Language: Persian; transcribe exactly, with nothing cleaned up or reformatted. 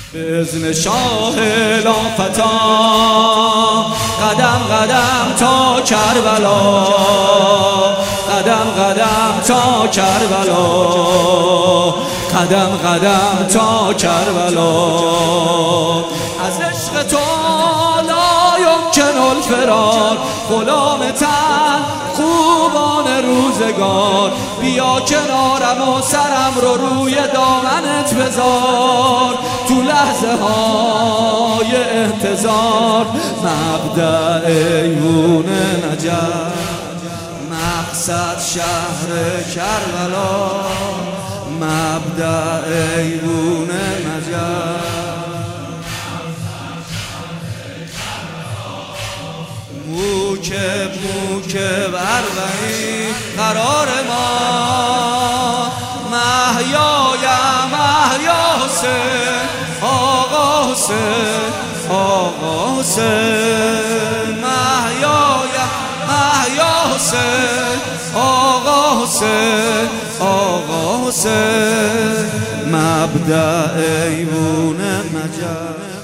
به اذن شاه لافتا قدم قدم تا کربلا، قدم قدم تا کربلا، قدم قدم تا کربلا. از عشق تو لا یمکن الفرار، غلام تن خوبان روزگار. بیا کنارم و سرم رو روی دامنت بذار، تو لحظه های انتظار. مبدأ ایوون نجف، مقصد شهر کربلا. مبدأ ایوون نجف، موکب موکب اربعین قرار ما. مهیایم مهیا حسین، آقا حسین، آقا حسین. مهیایم مهیا حسین، آقا حسین، آقا حسین. مبدأ ایوون نجف.